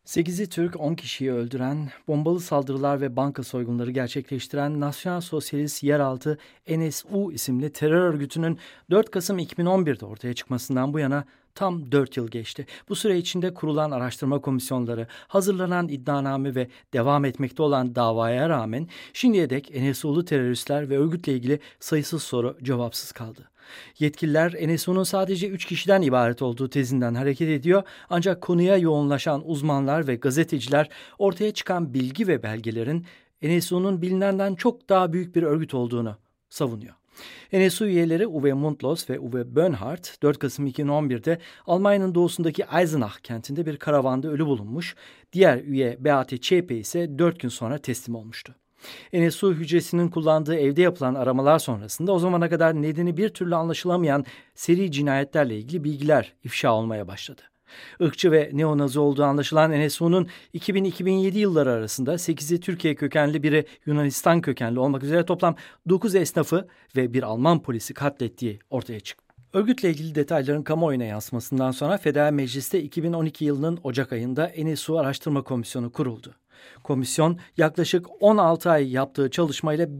8'i Türk, 10 kişiyi öldüren, bombalı saldırılar ve banka soygunları gerçekleştiren Nasyonal Sosyalist Yeraltı NSU isimli terör örgütünün 4 Kasım 2011'de ortaya çıkmasından bu yana tam 4 yıl geçti. Bu süre içinde kurulan araştırma komisyonları, hazırlanan iddianame ve devam etmekte olan davaya rağmen şimdiye dek NSU'lu teröristler ve örgütle ilgili sayısız soru cevapsız kaldı. Yetkililer NSU'nun sadece 3 kişiden ibaret olduğu tezinden hareket ediyor, ancak konuya yoğunlaşan uzmanlar ve gazeteciler ortaya çıkan bilgi ve belgelerin NSU'nun bilinenden çok daha büyük bir örgüt olduğunu savunuyor. NSU üyeleri Uwe Mundlos ve Uwe Böhnhardt 4 Kasım 2011'de Almanya'nın doğusundaki Eisenach kentinde bir karavanda ölü bulunmuş, diğer üye Beate Zschäpe ise 4 gün sonra teslim olmuştu. NSU hücresinin kullandığı evde yapılan aramalar sonrasında o zamana kadar nedeni bir türlü anlaşılamayan seri cinayetlerle ilgili bilgiler ifşa olmaya başladı. Irkçı ve neonazi olduğu anlaşılan NSU'nun 2000-2007 yılları arasında 8'i Türkiye kökenli, biri Yunanistan kökenli olmak üzere toplam 9 esnafı ve bir Alman polisi katlettiği ortaya çıktı. Örgütle ilgili detayların kamuoyuna yansımasından sonra Federal Meclis'te 2012 yılının Ocak ayında NSU Araştırma Komisyonu kuruldu. Komisyon yaklaşık 16 ay yaptığı çalışmayla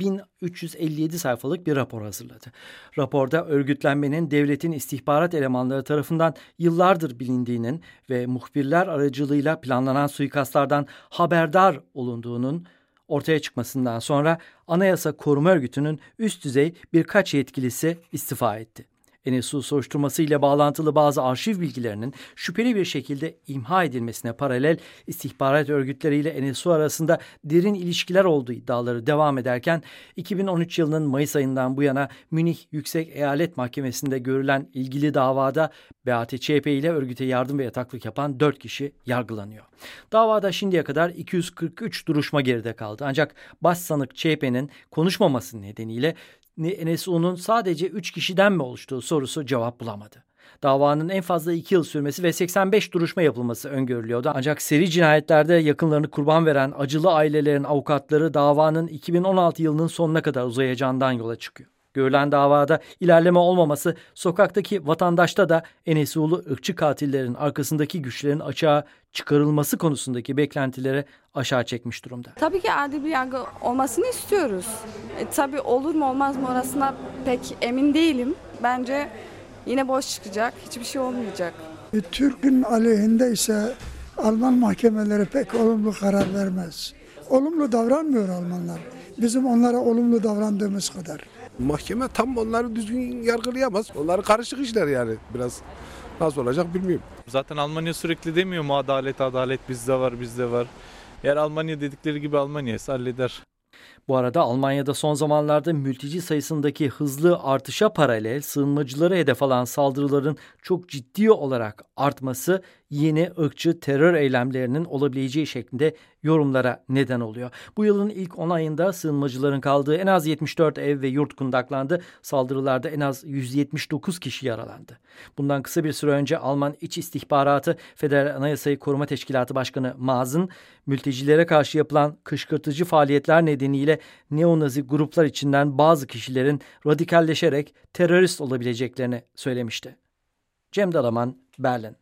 1357 sayfalık bir rapor hazırladı. Raporda örgütlenmenin devletin istihbarat elemanları tarafından yıllardır bilindiğinin ve muhbirler aracılığıyla planlanan suikastlardan haberdar olunduğunun ortaya çıkmasından sonra Anayasa Koruma Örgütü'nün üst düzey birkaç yetkilisi istifa etti. NSU soruşturması ile bağlantılı bazı arşiv bilgilerinin şüpheli bir şekilde imha edilmesine paralel istihbarat örgütleriyle NSU arasında derin ilişkiler olduğu iddiaları devam ederken 2013 yılının Mayıs ayından bu yana Münih Yüksek Eyalet Mahkemesi'nde görülen ilgili davada Beate Zschäpe ile örgüte yardım ve yataklık yapan 4 kişi yargılanıyor. Davada şimdiye kadar 243 duruşma geride kaldı. Ancak başsanık Zschäpe'nin konuşmaması nedeniyle NSU'nun sadece 3 kişiden mi oluştuğu sorusu cevap bulamadı. Davanın en fazla 2 yıl sürmesi ve 85 duruşma yapılması öngörülüyordu. Ancak seri cinayetlerde yakınlarını kurban veren acılı ailelerin avukatları davanın 2016 yılının sonuna kadar uzayacağından yola çıkıyor. Görülen davada ilerleme olmaması sokaktaki vatandaşta da NSU'lu ırkçı katillerin arkasındaki güçlerin açığa çıkarılması konusundaki beklentileri aşağı çekmiş durumda. Tabii ki adil bir yargı olmasını istiyoruz. Tabii olur mu olmaz mı orasına pek emin değilim. Bence yine boş çıkacak, hiçbir şey olmayacak. Türk'ün aleyhinde ise Alman mahkemeleri pek olumlu karar vermez. Olumlu davranmıyor Almanlar. Bizim onlara olumlu davrandığımız kadar. Mahkeme tam onları düzgün yargılayamaz. Onları karışık işler yani biraz. Nasıl olacak bilmiyorum. Zaten Almanya sürekli demiyor mu adalet bizde var bizde var. Eğer Almanya dedikleri gibi Almanya ise halleder. Bu arada Almanya'da son zamanlarda mülteci sayısındaki hızlı artışa paralel sığınmacıları hedef alan saldırıların çok ciddi olarak artması yeni ırkçı terör eylemlerinin olabileceği şeklinde yorumlara neden oluyor. Bu yılın ilk 10 ayında sığınmacıların kaldığı en az 74 ev ve yurt kundaklandı. Saldırılarda en az 179 kişi yaralandı. Bundan kısa bir süre önce Alman İç İstihbaratı Federal Anayasayı Koruma Teşkilatı Başkanı Maas'ın mültecilere karşı yapılan kışkırtıcı faaliyetler nedeniyle neonazi gruplar içinden bazı kişilerin radikalleşerek terörist olabileceklerini söylemişti. Cem Dalaman, Berlin.